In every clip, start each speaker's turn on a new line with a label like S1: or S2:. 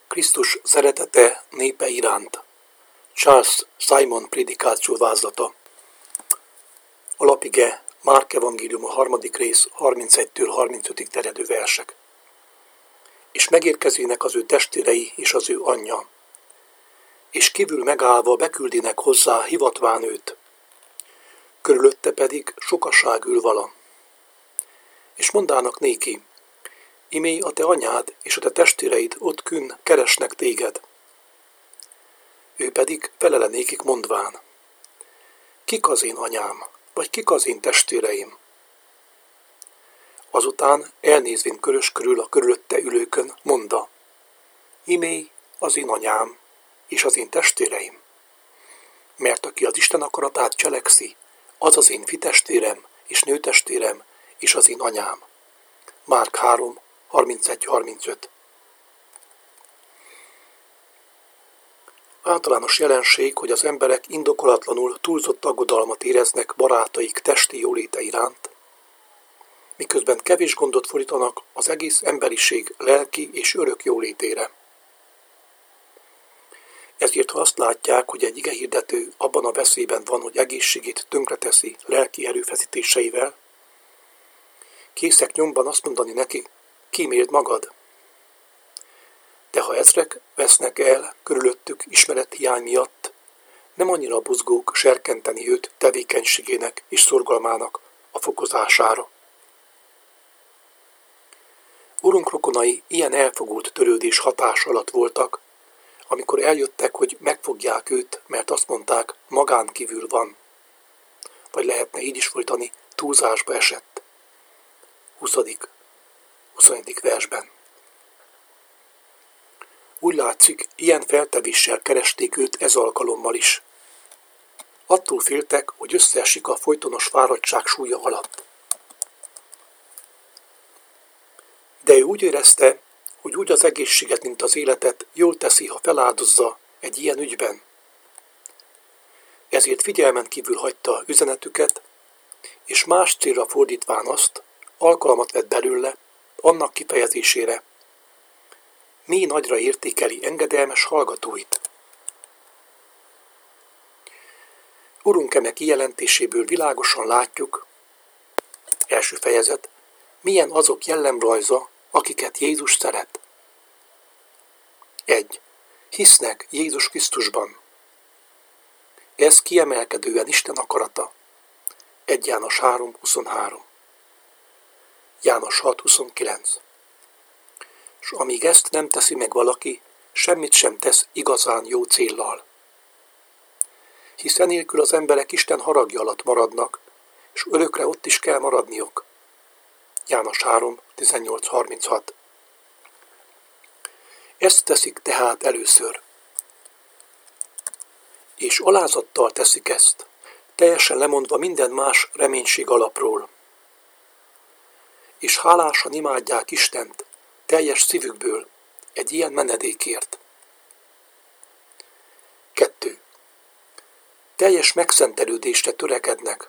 S1: Krisztus szeretete népe iránt. Charles Simon prédikáció vázlata. Alapige Márk evangélium a 3. rész 31-től 35-ig terjedő versek. És megérkezének az ő testvérei és az ő anyja, és kívül megállva beküldinek hozzá hivatván őt. Körülötte pedig sokaság ül vala. És mondának néki, imé a te anyád és a te testvéreid ott künn keresnek téged. Ő pedig felele nékik mondván, kik az én anyám, vagy kik az én testvéreim? Azután elnézvén körös körül a körülötte ülőkön mondta, imé az én anyám és az én testvéreim. Mert aki az Isten akaratát cselekszi, az az én fitestvérem és nőtestvérem és az én anyám. Márk 3, 31-35. Általános jelenség, hogy az emberek indokolatlanul túlzott aggodalmat éreznek barátaik testi jóléte iránt, miközben kevés gondot fordítanak az egész emberiség lelki és örök jólétére. Ezért, ha azt látják, hogy egy igehirdető abban a veszélyben van, hogy egészségét tönkreteszi lelki erőfeszítéseivel, készek nyomban azt mondani neki, kíméld magad. De ha ezrek vesznek el körülöttük ismerethiány miatt, nem annyira buzgók serkenteni őt tevékenységének és szorgalmának a fokozására. Urunk rokonai ilyen elfogult törődés hatás alatt voltak, amikor eljöttek, hogy megfogják őt, mert azt mondták, magán kívül van. Vagy lehetne így is folytani, túlzásba esett. 21. versben. Úgy látszik, ilyen feltevéssel keresték őt ez alkalommal is. Attól féltek, hogy összeesik a folytonos fáradtság súlya alatt. De ő úgy érezte, hogy úgy az egészséget, mint az életet jól teszi, ha feláldozza egy ilyen ügyben. Ezért figyelmen kívül hagyta üzenetüket, és más célra fordítván azt, alkalmat vett belőle, annak kifejezésére, mi nagyra értékeli engedelmes hallgatóit. Urunk eme kijelentéséből világosan látjuk, első fejezet, milyen azok jellemrajza, akiket Jézus szeret. 1. Hisznek Jézus Krisztusban. Ez kiemelkedően Isten akarata. 1 János 3, 23. János 6, 29. És amíg ezt nem teszi meg valaki, semmit sem tesz igazán jó céllal. Hisz enélkül az emberek Isten haragja alatt maradnak, és örökre ott is kell maradniuk. János 3, 18, 36. Ezt teszik tehát először. És alázattal teszik ezt, teljesen lemondva minden más reménység alapról. És hálásan imádják Istent, teljes szívükből, egy ilyen menedékért. 2. Teljes megszentelődésre törekednek.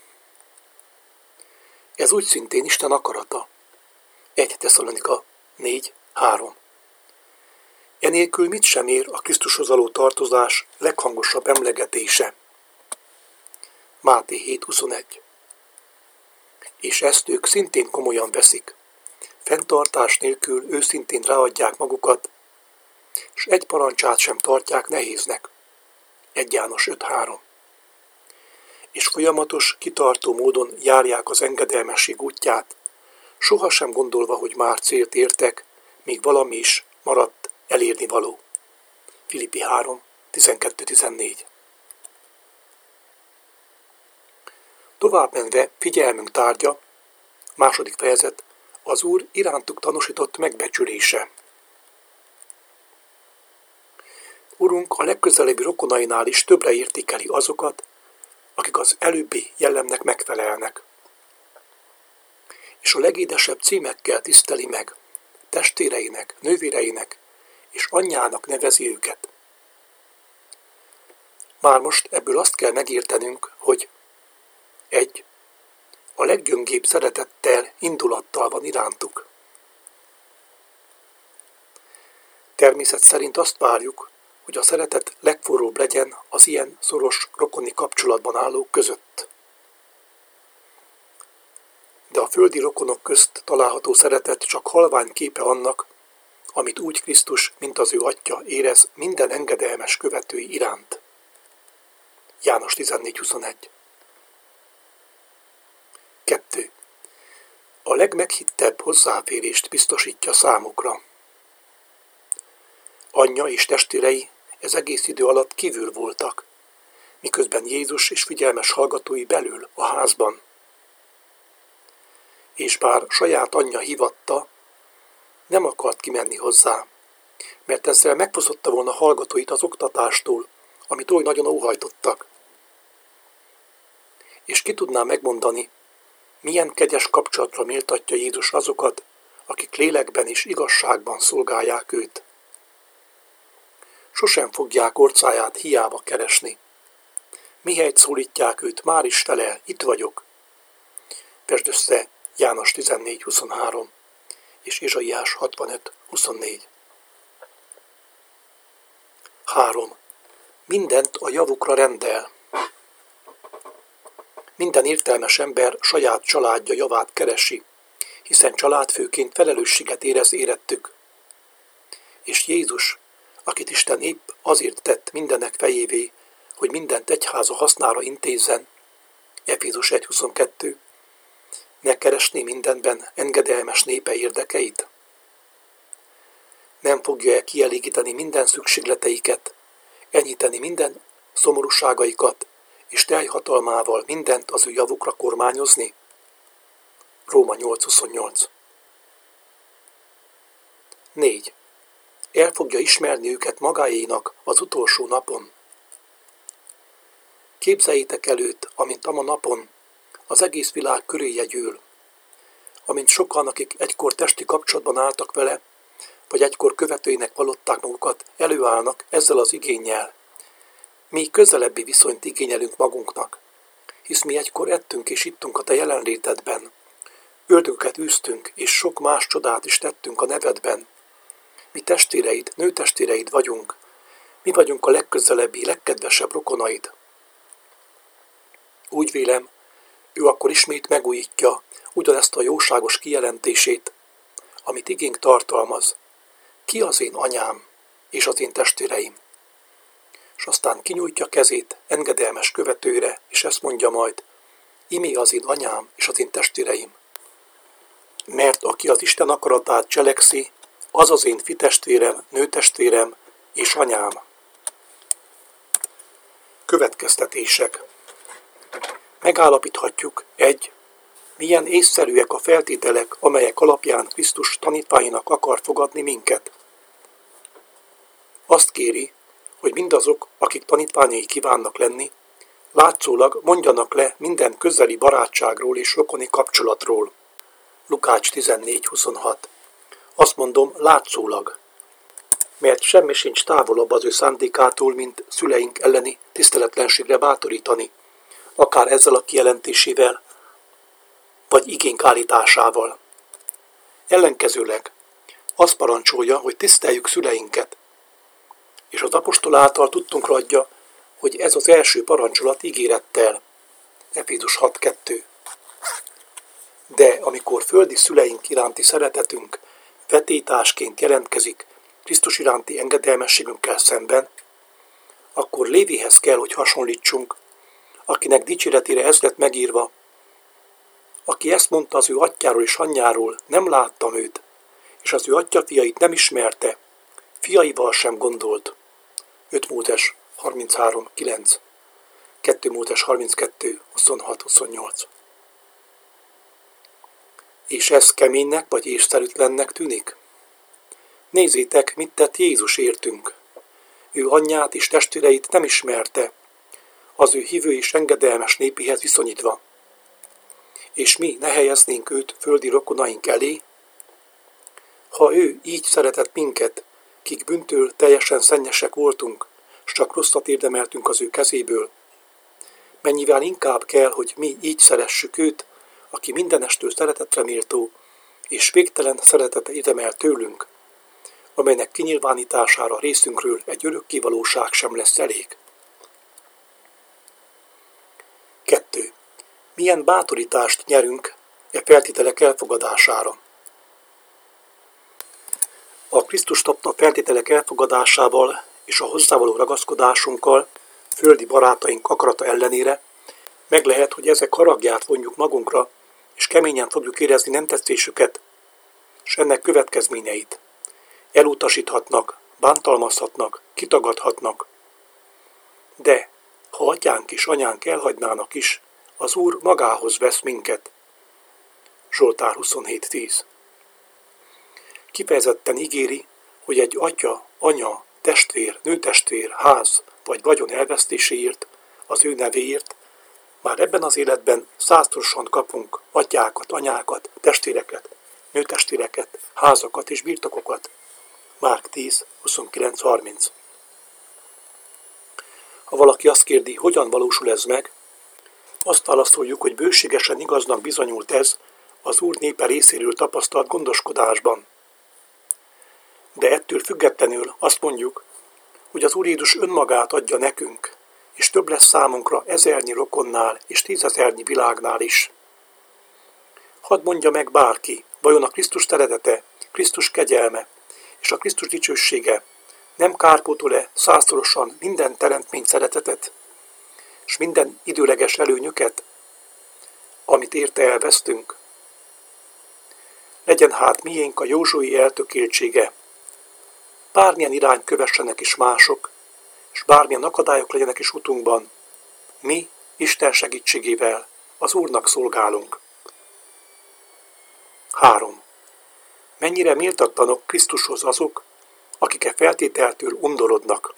S1: Ez úgy szintén Isten akarata. 1 Tesszalonika 4, 3. Enélkül mit sem ér a Krisztushoz való tartozás leghangosabb emlegetése. Máté 7, 21. És ezt ők szintén komolyan veszik. Fenntartás nélkül őszintén ráadják magukat, és egy parancsát sem tartják nehéznek. 1 János 5.3. És folyamatos, kitartó módon járják az engedelmesség útját, sohasem gondolva, hogy már célt értek, míg valami is maradt elérni való. Filippi 3, 12-14. Tovább menve figyelmünk tárgya, 2. fejezet, az Úr irántuk tanúsított megbecsülése. Urunk a legközelebbi rokonainál is többre értékeli azokat, akik az előbbi jellemnek megfelelnek. És a legédesebb címekkel tiszteli meg, testvéreinek, nővéreinek és anyjának nevezi őket. Már most ebből azt kell megértenünk, hogy 1. A leggyöngébb szeretettel, indulattal van irántuk. Természet szerint azt várjuk, hogy a szeretet legforróbb legyen az ilyen szoros rokoni kapcsolatban állók között. De a földi rokonok közt található szeretet csak halvány képe annak, amit úgy Krisztus, mint az ő Atya érez minden engedelmes követői iránt. János 14:21. 2. A legmeghittebb hozzáférést biztosítja számukra. Anyja és testvérei ez egész idő alatt kívül voltak, miközben Jézus és figyelmes hallgatói belül, a házban. És bár saját anyja hívatta, nem akart kimenni hozzá, mert ezzel megfosztotta volna hallgatóit az oktatástól, amit oly nagyon óhajtottak. És ki tudná megmondani, milyen kegyes kapcsolatra méltatja Jézus azokat, akik lélekben és igazságban szolgálják őt. Sosem fogják orcáját hiába keresni. Mihelyt szólítják őt, már is felel, itt vagyok. Vesd össze János 14:23 és Ézsaiás 65:24. 3. Mindent a javukra rendel. Minden értelmes ember saját családja javát keresi, hiszen családfőként felelősséget érez érettük. És Jézus, akit Isten épp azért tett mindenek fejévé, hogy mindent egyháza hasznára intézzen, Efézus 1:22, ne keresné mindenben engedelmes népe érdekeit? Nem fogja-e kielégíteni minden szükségleteiket, enyhíteni minden szomorúságaikat, és teljhatalmával mindent az ő javukra kormányozni? Róma 8:28. 4. El fogja ismerni őket magáénak az utolsó napon. Képzeljétek előtt, amint ama napon az egész világ köréje gyűl, amint sokan, akik egykor testi kapcsolatban álltak vele, vagy egykor követőinek vallották magukat, előállnak ezzel az igénnyel. Mi közelebbi viszonyt igényelünk magunknak, hisz mi egykor ettünk és ittunk a te jelenlétedben, ördögöket űztünk, és sok más csodát is tettünk a nevedben. Mi testvéreid, nőtestvéreid vagyunk, mi vagyunk a legközelebbi, legkedvesebb rokonaid. Úgy vélem, ő akkor ismét megújítja ugyanezt a jóságos kijelentését, amit igénk tartalmaz. Ki az én anyám és az én testvéreim? És aztán kinyújtja kezét engedelmes követőre, és ezt mondja majd, imé az én anyám és az én testvéreim. Mert aki az Isten akaratát cselekszi, az az én fitestvérem, nőtestvérem és anyám. Következtetések. Megállapíthatjuk, 1. Milyen észszerűek a feltételek, amelyek alapján Krisztus tanítványainak akar fogadni minket. Azt kéri, hogy mindazok, akik tanítványai kívánnak lenni, látszólag mondjanak le minden közeli barátságról és rokoni kapcsolatról. Lukács 14:26. Azt mondom, látszólag, mert semmi sincs távolabb az ő szándékától, mint szüleink elleni tiszteletlenségre bátorítani, akár ezzel a kijelentésével, vagy igénk állításával. Ellenkezőleg azt parancsolja, hogy tiszteljük szüleinket, és az apostol által tudtunkra adja, hogy ez az első parancsolat ígérettel. Efézus 6:2. De amikor földi szüleink iránti szeretetünk vetétásként jelentkezik Krisztus iránti engedelmességünkkel szemben, akkor Lévihez kell, hogy hasonlítsunk, akinek dicséretére ez lett megírva, aki ezt mondta az ő atyjáról és anyjáról, nem láttam őt, és az ő atyafiait nem ismerte, fiaival sem gondolt. 5 Mózes 33:9, 2 Mózes 32:26-28. És ez keménynek vagy észszerűtlennek tűnik? Nézzétek, mit tett Jézus értünk. Ő anyját és testvéreit nem ismerte, az ő hívő és engedelmes népéhez viszonyítva. És mi ne helyeznénk őt földi rokonaink elé? Ha ő így szeretett minket, kik bűntől teljesen szennyesek voltunk, s csak rosszat érdemeltünk az ő kezéből, mennyivel inkább kell, hogy mi így szeressük őt, aki mindenestől szeretetre méltó, és végtelen szeretete érdemel tőlünk, amelynek kinyilvánítására részünkről egy örökké valóság sem lesz elég? 2. Milyen bátorítást nyerünk e feltételek elfogadására? A Krisztust adta feltételek elfogadásával és a hozzávaló ragaszkodásunkkal, földi barátaink akarata ellenére, meg lehet, hogy ezek haragját vonjuk magunkra, és keményen fogjuk érezni nem tetszésüket, és ennek következményeit. Elutasíthatnak, bántalmazhatnak, kitagadhatnak. De ha atyánk és anyánk elhagynának is, az Úr magához vesz minket. Zsoltár 27.10. Kifejezetten ígéri, hogy egy atya, anya, testvér, nőtestvér, ház vagy vagyon elvesztéséért, az ő nevéért, már ebben az életben 100-szorosan kapunk atyákat, anyákat, testvéreket, nőtestvéreket, házakat és birtokokat. Márk 10, 29-30. Ha valaki azt kérdi, hogyan valósul ez meg, azt válaszoljuk, hogy bőségesen igaznak bizonyult ez az Úr népe részéről tapasztalt gondoskodásban. De ettől függetlenül azt mondjuk, hogy az Úr Jézus önmagát adja nekünk, és több lesz számunkra 1000 rokonnál és 10 000 világnál is. Hadd mondja meg bárki, vajon a Krisztus szeretete, Krisztus kegyelme és a Krisztus dicsősége nem kárpótol-e 100-szorosan minden teremtmény szeretetet, és minden időleges előnyöket, amit érte elvesztünk? Legyen hát miénk a józsuei eltökéltsége. Bármilyen irányt kövessenek is mások, és bármilyen akadályok legyenek is utunkban, mi Isten segítségével az Úrnak szolgálunk. 3. Mennyire méltatlanok Krisztushoz azok, akik e feltételtől undorodnak.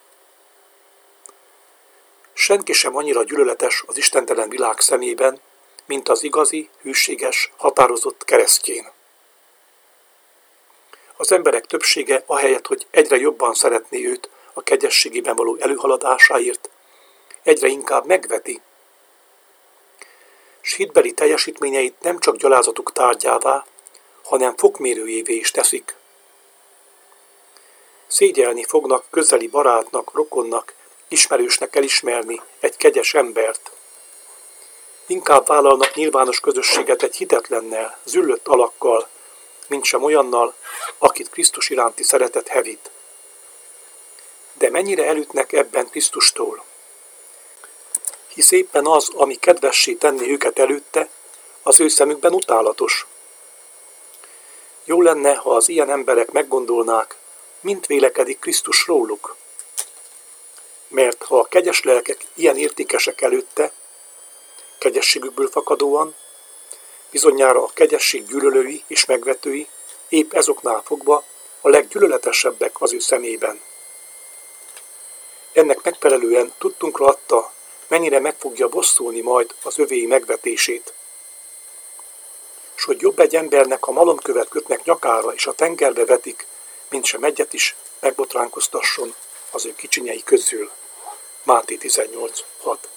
S1: Senki sem annyira gyűlöletes az istentelen világ szemében, mint az igazi, hűséges, határozott keresztjén. Az emberek többsége ahelyett, hogy egyre jobban szeretné őt a kegyességében való előhaladásáért, egyre inkább megveti. S hitbeli teljesítményeit nem csak gyalázatuk tárgyává, hanem fokmérőjévé is teszik. Szégyelni fognak közeli barátnak, rokonnak, ismerősnek elismerni egy kegyes embert. Inkább vállalnak nyilvános közösséget egy hitetlennel, züllött alakkal, mint sem olyannal, akit Krisztus iránti szeretet hevít. De mennyire elütnek ebben Krisztustól? Hisz éppen az, ami kedvessé tenni őket előtte, az ő szemükben utálatos. Jó lenne, ha az ilyen emberek meggondolnák, mint vélekedik Krisztus róluk. Mert ha a kegyes lelkek ilyen értékesek előtte, kegyességükből fakadóan, bizonyára a kegyesség gyűlölői és megvetői épp ezoknál fogva a leggyűlöletesebbek az ő szemében. Ennek megfelelően tudtunkra adta, mennyire meg fogja bosszulni majd az övéi megvetését. S hogy jobb egy embernek, ha malomkövet kötnek nyakára és a tengerbe vetik, mint sem egyet is megbotránkoztasson az ő kicsinyei közül. Máté 18.6.